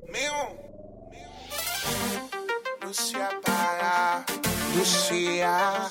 Luz se apaga, Lucía,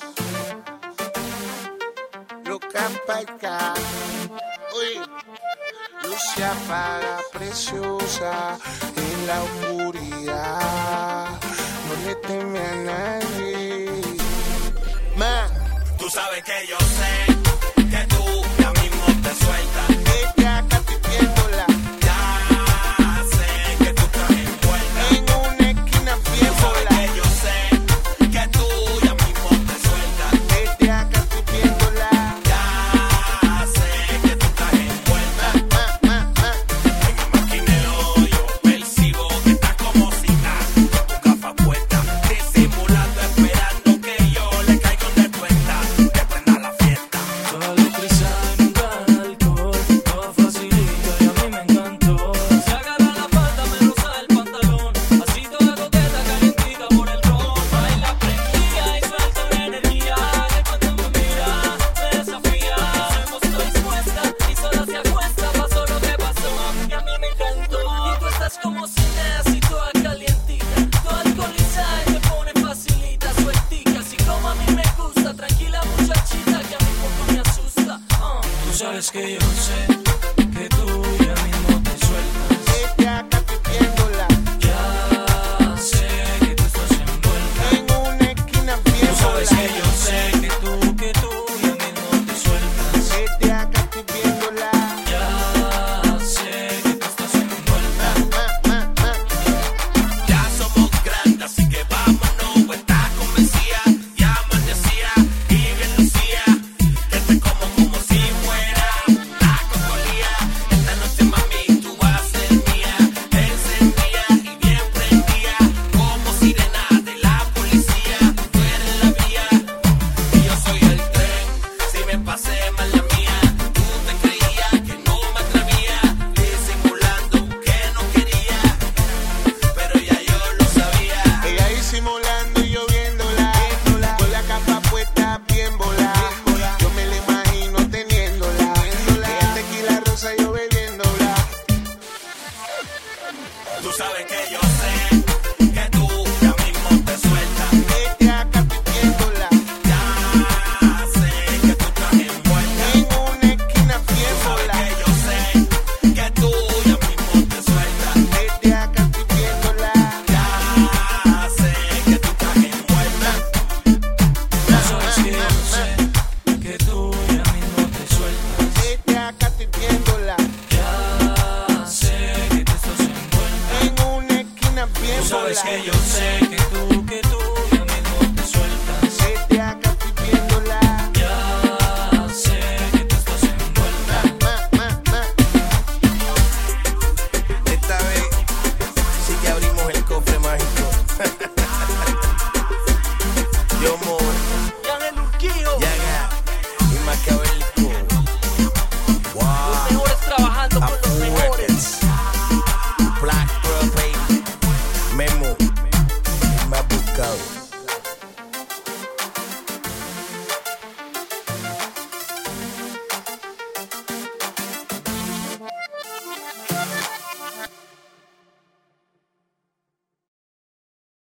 loca pa' acá. Uy. Luz se apaga, preciosa, en la oscuridad. No le teme a nadie. Ma. Tú sabes que yo sé que tú ya mismo te sueltas. Ella acá estoy viéndola. Ya sé que tú estás envuelta En una esquina bien Tú sabes sola. que yo sé que tú ya mismo te sueltas. Ella acá estoy viéndola. Ya sé que tú estás envuelta. En el maquinero yo percibo que estás como si nada, con tu gafa puesta, disimulando, esperando que yo le caiga donde tú estás, que prenda la fiesta. Toda electrizada en un gran alcohol, toda facilita y a mí me encantó. Se agarra la falda, me roza el pantalón, así toda coqueta, calientita por el ron. Baila prendida y suelta la energía, que cuando me mira, me desafía. Hemos estoy dispuesta y sola se acuesta, pasó lo que pasó y a mí me encantó. Y tú estás como si nada, así toda calientita, toda alcoholizada y te pone facilita, sueltica, así como a mí me gusta. Tranquila muchachita, que a mí poco me asusta. Tú sabes que yo sé que tú ya mismo te sueltas. Ella acá estoy viéndola. Ya sé que tú estás envuelta. En una esquina bien Tú sabes sola. que yo sé que tú ya mismo te sueltas. Ella acá estoy viéndola. Ya sé que tú estás envuelta. Ya somos grandes, así que vámonos. Estás convencida, ya amanecía y bien lucía. Que te como si fuera una cocolía. Esta noche, mami, tú vas a ser mía. Encendida y bien prendida, como sirena de la policía. Tú eres la vía y yo soy el tren. Si me pasé mal la mía, tú te creías que no me atrevía, disimulando que no quería, pero ya yo lo sabía. Ella disimulando y yo viéndola. Con la capa puesta bien volada. Yo me la imagino teniéndola. Ella tequila rosa yo bebiéndola. Tú sabes que yo sé que tú ya mismo te sueltas. Ella acá estoy viéndola. Ya sé que tú estás envuelta. En una esquina bien Tú sabes sola. que yo sé que tú ya mismo te sueltas. Ella acá estoy viéndola. Ya sé que tú estás envuelta. Tú sabes que yo sé que tú ya mismo te sueltas. Ella acá estoy viéndola. Ya sé que tú estás envuelta. En una esquina bien Tú sabes sola. que yo sé que